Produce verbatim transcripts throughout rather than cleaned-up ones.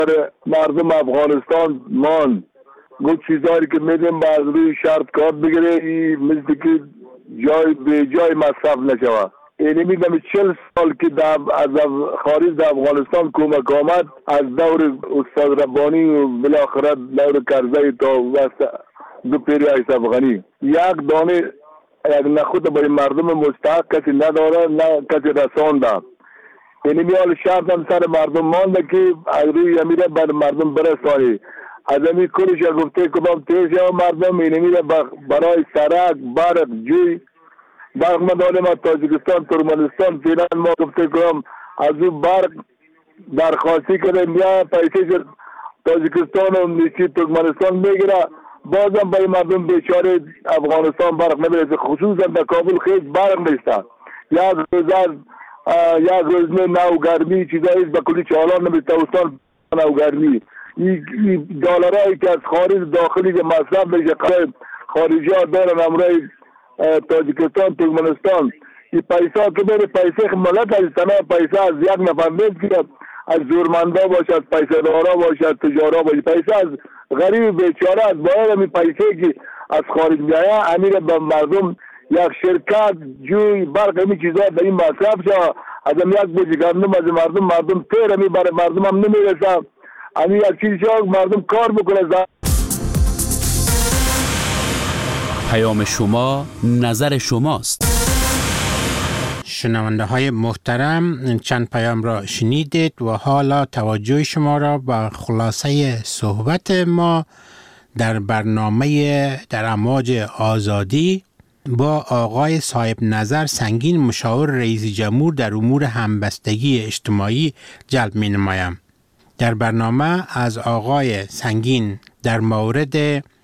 مردم افغانستان مان گو چیزایی که میدیم باز روی شرط کار بگیره مثل که جای به جای مصرف نشود. اینی میدم چل سال که از خارج در افغانستان کمک آمد از دور استاد ربانی و بالاخره دور کرزی تا وسط دو پیری اشرف غنی یک دانه یک نخود با مردم مستحق کسی نداره نه کسی رسانده. اینی میال شرط هم سر مردم مانده که از روی امیره بر مردم برسانی. از امی کلش گفته کدام تیز یا مردم اینی میره برای سرک برق جوی برق مدارم از تاجیکستان ترکمنستان فیلان ما گفته کنم از اون برق درخواستی کردیم یا پیسه تاجیکستان و نیچی ترکمنستان میگیره بازم برای مردم بیچاره افغانستان برق نمیرسه. خصوصا در کابل خیلی برق نیسته. یک روز از یک روز نو گرمی چیزایی به کلی چالان نمیسته استان نو گرمی این دلارایی که از خارج داخلی که مصرف میشه خارجی ها دارن امروی تاجیکستان ترکمنستان این پیسه که بره پیسه ملت از تنها پیسه از یک نفر نیست که از زورمندا باشه از پیسه دارا باشه از تجارا باشه پیسه از غریب بیچاره از باید همین پیسه که از خارج میایه امیر به مردم یک شرکت جوی برق همین چیزا در این مصرف شد از هم یک بوجه گندم از مردم مردم تیر همی برای مردم هم نمیرسه همین یک چیز شد مردم کار بکنه. پیام شما نظر شماست. شنونده های محترم چند پیام را شنیدید و حالا توجه شما را به خلاصه صحبت ما در برنامه در امواج آزادی با آقای صاحب نظر سنگین مشاور رئیس جمهور در امور همبستگی اجتماعی جلب می نمایم. در برنامه از آقای سنگین در مورد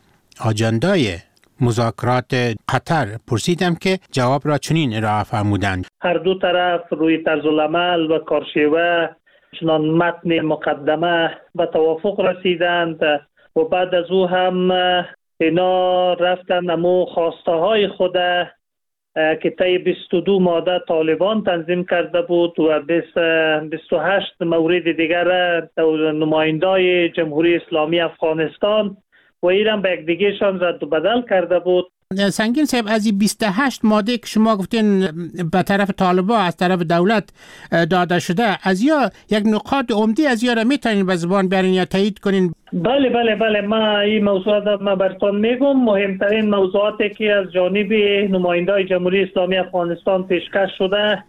آجندای مذاکرات قطر پرسیدم که جواب را چنین ارائه فرمودند: هر دو طرف روی طرز العمل و کارشیوه چنان متن مقدمه به توافق رسیدند و بعد از او هم اینا رفتن امو خواسته های خود که طی بیست و دو ماده طالبان تنظیم کرده بود و بیست و هشت مورد دیگر نمایندای جمهوری اسلامی افغانستان و ایران به یک دیگهشان رد و بدل کرده بود. سنگین صاحب از این بیست و هشت ماده که شما گفتین به طرف طالبان از طرف دولت داده شده از یا یک نقاط عمده از یا را میتونین به زبان بیارین یا تایید کنین؟ بله بله بله ما این موضوعات ما براتون میگم. مهمترین موضوعاتی که از جانب نمایندای جمهوری اسلامی افغانستان پیشکش شده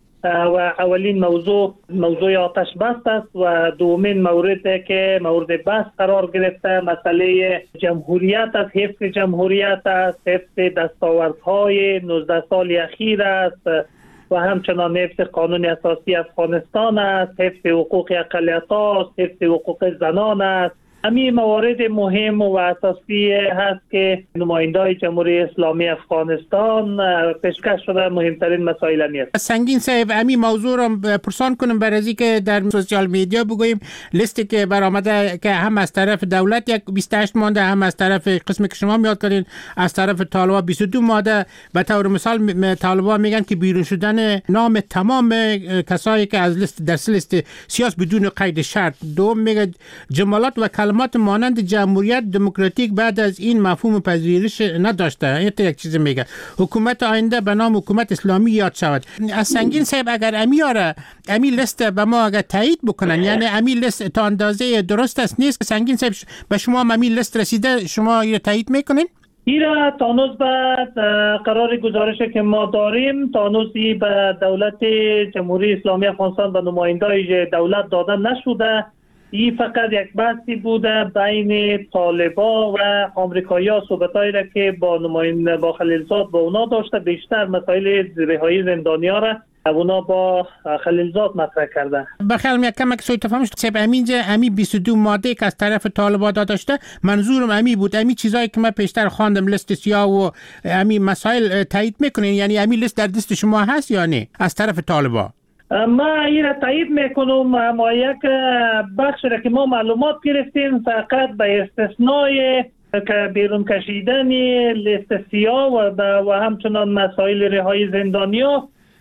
و اولین موضوع موضوع آتش بس است و دومین موردی که مورد بحث قرار گرفته مسئله جمهوریت است، حفظ جمهوریت است، حفظ دستاوردهای نوزده سال اخیر است و همچنان حفظ قانون اساسی افغانستان است، حفظ حقوق اقلیت‌ها است، حفظ حقوق زنان است. همین موارد مهم و اساسی هست که نمایندای جمهوری اسلامی افغانستان پیشکش شده. مهمترین مسائل همی است. سنگین صاحب همین موضوع را پرسان کنم برای از اینکه در سوشال میدیا بگوییم لیستی که برآمده که هم از طرف دولت یک بیست و هشت ماده هم از طرف قسمی که شما میاد کردین از طرف طالبان بیست و دو ماده. به طور مثال طالبان میگن که بیرون شدن نام تمام کسایی که از لیست در لیست سیاسی بدون قید شرط. دوم میگه جملات و کلمات مانند جمهوریت دموکراتیک بعد از این مفهوم پذیرش نداشته. این یک چیز میگه حکومت آینده به نام حکومت اسلامی یاد شود. از سنگین صاحب اگر امیاره امی لیست به ما اگر تایید بکنن یعنی امی لیست تا اندازه درست است نیست؟ سنگین صاحب به شما امی لیست رسیده شما این تایید میکنین؟ ایرا تانوز بعد قرار گزارشی که ما داریم تانوزی به دولت جمهوری اسلامی افغانستان و نمایندای دولت داده نشده. این فقط یک بحثی بوده بین طالبا و آمریکایی‌ها، صحبتایی را که با نماینده با خلیلزاد با اونا داشته. بیشتر مسائل رهایی زندانی‌ها را اونا با خلیلزاد مطرح کرده. بخیال یک کمک سوی تفاهم شد سب امینجا امی بیست و دو ماده که از طرف طالبا داده شده منظورم امی بود. امی چیزایی که من پیشتر خواندم لیست سیاه و امی مسائل تایید میکنین یعنی امی لیست در دست شما هست یا نه از طرف طالبا؟ ما این را تایید میکنم. اما یک بخش را که ما معلومات گرفتیم فقط به استثنای که بیرون کشیدن لیست سیاه و, و همچنان مسائل رهایی زندانی‌ها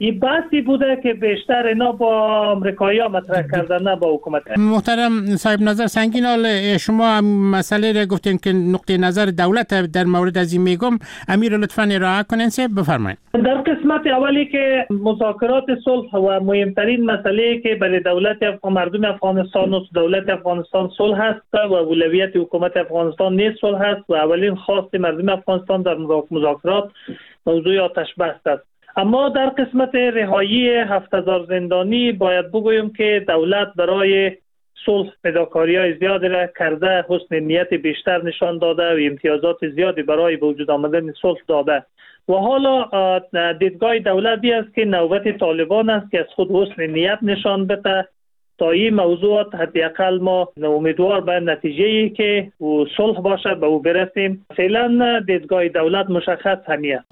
این بحثی بوده که بیشتر اینا با امریکایی‌ها مطرح کردن نه با حکومت. محترم صاحب نظر سنگینال، شما مسئله را گفتین که نقطه نظر دولت در مورد از این میگم، امیر لطفاً ارائه کنین سه بفرمایید. در قسمت اولی که مذاکرات صلح و مهمترین مسئله که برای دولت افغان مردم افغانستان و دولت افغانستان صلح است و اولویت حکومت افغانستان نیز صلح است و اولین خواست مردم افغانستان در مذاکرات موضوع آتش بس است. اما در قسمت رهایی هفت هزار زندانی باید بگویم که دولت برای صلح فداکاری‌های زیادی را کرده، حسن نیت بیشتر نشان داده و امتیازات زیادی برای به وجود آمدن صلح داده و حالا دیدگاه دولتی است که نوبت طالبان است که از خود حسن نیت نشان بده تا این موضوعات حداقل ما امیدوار به نتیجه‌ای که صلح باشه به او برسیم. فعلا دیدگاه دولت مشخص همیه.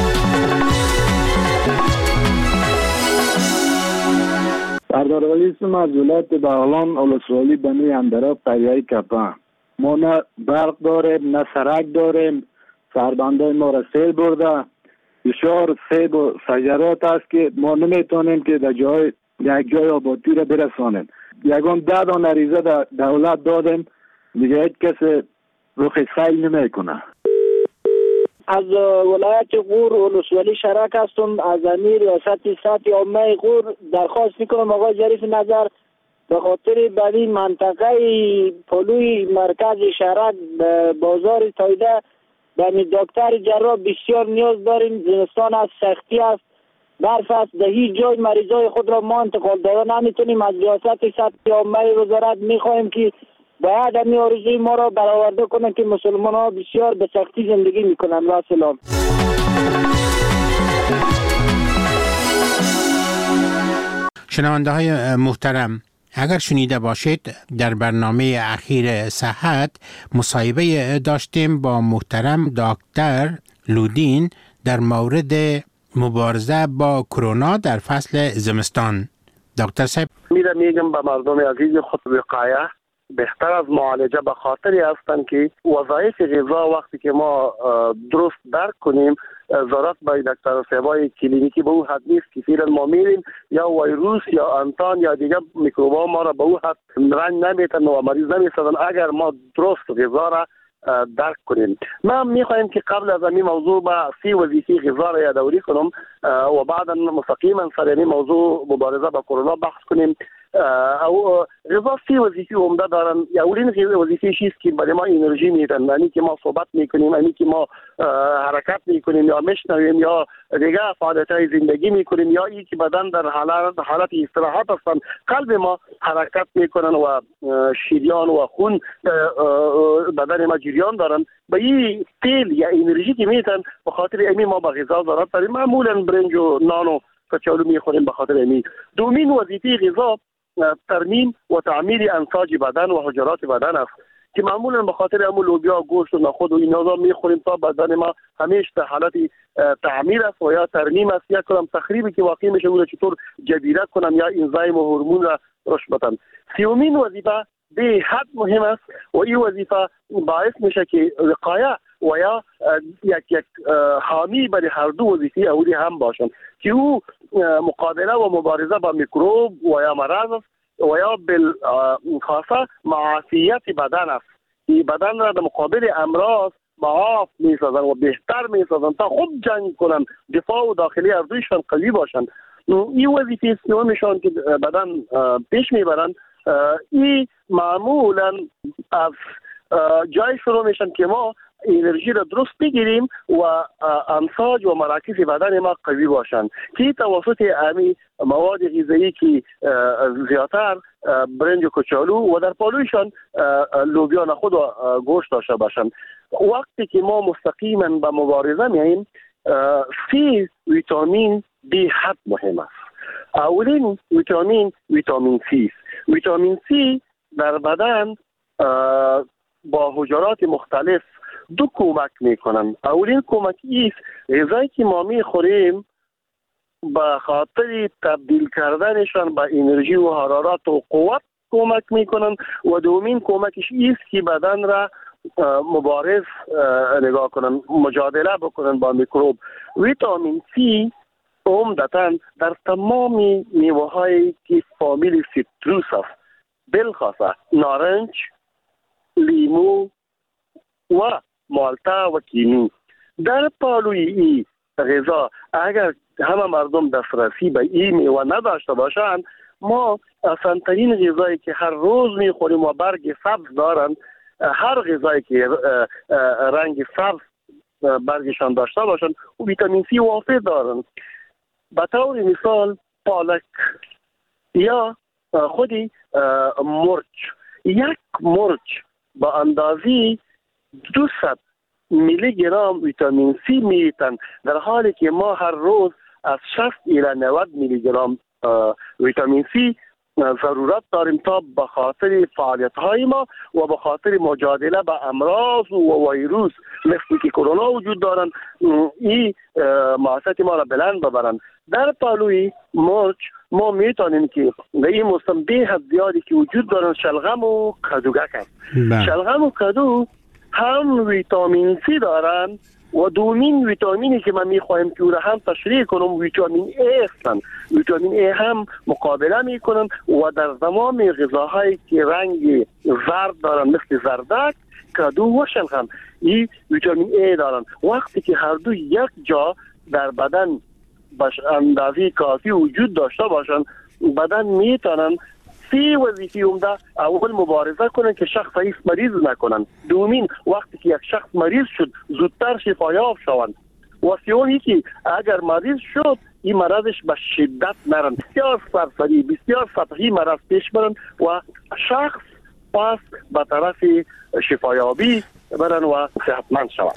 سردار ولی اسم از ولایت بغلان اولسوالی بنی اندراب قریه کپا. ما نه برق داریم نه سرک داریم، سربندای ما را سیل برده، بسیار سیب و شجرات است که ما نمیتونیم که در جای یک جای آبادی را برسانیم. یکم ده دانه ریزه دولت دادیم، دیگه هیچ کسی رخ خیل نمیکنه. از ولایت غور اولسوالی شرک هستم. از امیر ریاست سطح عامه غور درخواست میکنم آقای ظریف نظر به خاطر بدی منطقه پلوی مرکز شرک بازار تایده به دکتر جراح بسیار نیاز داریم. زمستان از سختی است، برف است، در هیچ جای مریضای خود را ما انتقال دادن نمیتونیم. از ریاست سطح عامه وزارت میخواهیم که باید همی آرزوی ما را برآورده کنند که مسلمان ها بسیار به سختی زندگی میکنند. و سلام. شنونده های محترم، اگر شنیده باشید در برنامه اخیر صحت مصاحبه داشتیم با محترم دکتر لودین در مورد مبارزه با کرونا در فصل زمستان. دکتر صاحب میره میگم به مردم عزیز خود وقایه بهتر از معالجه به خاطری هستند که وظایف غذا وقتی که ما درست درک کنیم ضرورت به دکتر صاحبای کلینیکی به او حد نیست که فعلا ما میریم یا ویروس یا انتان یا دیگه میکروبا ما را به او حد رنج نمیتن و مریض نمیسازن اگر ما درست غذا را درک کنیم. ما میخوایم که قبل از این موضوع با سی وظیفه غذا را یادآوری کنم و بعدا مستقیما سر این موضوع مبارزه با کرونا بحث کنیم. او غذا سی وظیفه عمده دارن. اولین وظیفه چیست که برای ما انرژی میدن، یعنی که ما صحبت میکنیم، یعنی که ما حرکت میکنیم یا میشنویم یا دیگه فعالیت‌های زندگی میکنیم یا ای که بدن در حالت حالت استراحت هستن، قلب ما حرکت میکنن و شریان و خون بدن ما جریان دارن. به این تیل یا انرژی که میتن به خاطر امی ما با غذا ضرورت داریم. معمولا برنج و نان و کچالو میخوریم به خاطر امی. دومین وظیفه غذا ترمیم و تعمیر انساج بدن و حجرات بدن است که معمولا به خاطر همون لوبیا، گوشت و نخود و اینا میخوریم تا بدن ما همیشه در حالت تعمیر است و یا ترمیم است. یا کلام تخریبی که واقع میشه اون چطور جبیره کنن یا انزایم و هورمون را رشد بدن. سیومین وظیفه به حد مهم است و این وظیفه باعث میشه که وقایه و یا یک یک حامی برای هر دو وظیفه اولی هم باشن که او مقابله و مبارزه با میکروب و یا مرض است و یا بالخاصه معافیت بدن است. این بدن را در مقابل امراض معاف میسازن و بهتر میسازن تا خود جنگ کنن، دفاع و داخلی ارزششان قوی باشن. این وظیفه سومشان که بدن پیش میبرن این معمولا از جای شروع میشن که ما انرژی را درست بگیریم و انساج و مراکز بدن ما قوی باشند که توسط امی مواد غذایی که زیادتر برنج و کچالو و در پالویشان لوبیا، نخود و گوشت داشته باشند. وقتی که ما مستقیما به مبارزه میاییم سی ویتامین بی حد مهم است. اولین ویتامین ویتامین سی است. ویتامین سی در بدن با حجرات مختلف دو کمک میکنن. اولین کمک است غذایی که ما میخوریم به خاطر تبدیل کردنشان به انرژی و حرارت و قوت کمک میکنن و دومین کمکش است که بدن را مبارز نگاه کنن، مجادله بکنن با میکروب. ویتامین سی عمدتاً در تمام میوه هایی که فامیل سیتروس است، بالخاصه نارنج، لیمو و مالتا و کینو. در پالوی این غذا اگر همه مردم دسترسی به این میوه نداشته باشند، ما آسان‌ترین غذایی که هر روز میخوریم و برگ سبز دارند، هر غذایی که رنگ سبز برگشان داشته باشند و ویتامین سی وافر دارند. به طور مثال پالک یا خودی مرچ، یک مرچ با اندازی دویست میلی گرم ویتامین سی میتن، در حالی که ما هر روز از شصت الی نود میلی گرم ویتامین سی ضرورت داریم تا به خاطر فعالیت های ما و به خاطر مجادله با امراض و ویروس مثل که کرونا وجود دارند، این معافیت ما را بلند ببرند. در پالوی مرچ ما میتونیم که در این موسم به حد زیادی که وجود دارند شلغم و کدوگک است. شلغم و کدو هم ویتامین سی دارند و دومین ویتامینی که من میخوایم که او را هم تشریح کنم ویتامین ای هستند. ویتامین ای هم مقابله میکنن و در تمام غذاهایی که رنگ زرد دارن مثل زردک، کدو و شلغم این ویتامین ای دارن. وقتی که هر دو یک جا در بدن باش اندازه کافی وجود داشته باشن، بدن میتونن سی وظیفه عمده اول مبارزه کنن که شخص ایست مریض نکنن، دومین وقتی که یک شخص مریض شد زودتر شفایاب شوند و سیومی که اگر مریض شد این مرضش به شدت نرن، بسیار سرسری بسیار سطحی مرض پیش برن و شخص پس به طرف شفایابی برن و صحتمند شوند.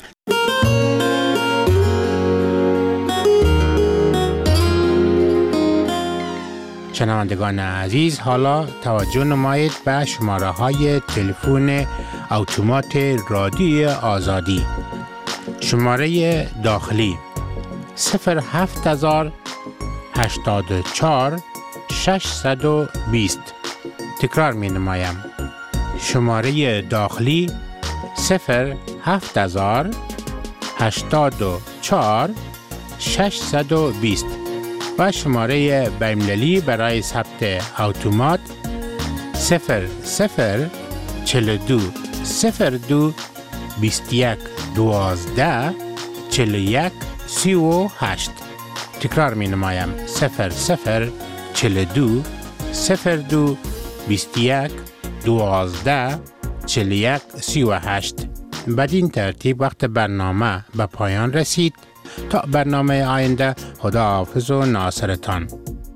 شنوندگان عزیز، حالا توجه نمایید به شماره های تلفن اتومات رادیوی آزادی. شماره داخلی صفر هفت هزار هشتاد و چهار ششصد و بیست. تکرار می نمایم. شماره داخلی صفر هفت هزار هشتاد و چهار ششصد و بیست و شماره بین‌المللی برای ثبت اتومات صفر صفر چهل و دو صفر دو بیست و یک دوازده چهل و یک سی و هشت. تکرار می نمایم صفر صفر چهل و دو صفر دو بیست و یک دوازده چهل و یک سی و هشت. بدین ترتیب وقت برنامه به پایان رسید. تا برنامه آینده، خداحافظ و ناصرتان.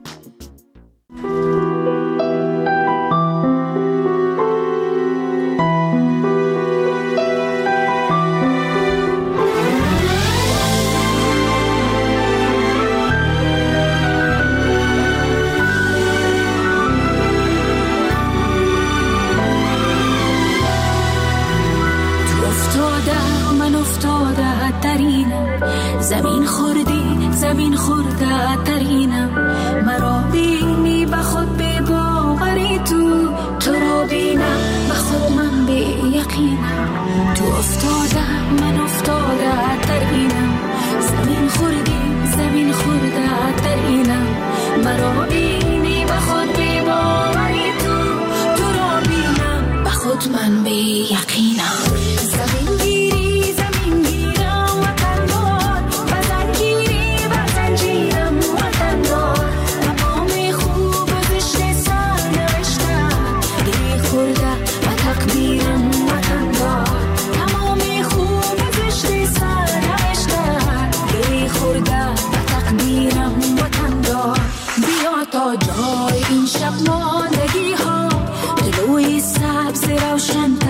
زمین خوردی زمین خورده ترینم، مرا بینی به خود به باوری، تو تو را بینم به خود من به یقینم. تو افتاده من افتاده ترینم، زمین خوردی زمین خورده ترینم، مرا بینی به خود به باوری، تو تو را بینم به خود من به یقینم. زمین گیری زمین گیرم وطن دار، وطن گیری وطن جیرم وطن دار، تمام خوب و زشت سر نوشتم، گری خورده و تقدیرم وطن دار، تمام خوب و زشت سر نوشتم، گری خورده و تقدیرم وطن دار. بیا تا جای این شب ماندگی ها، دلوی سبز روشن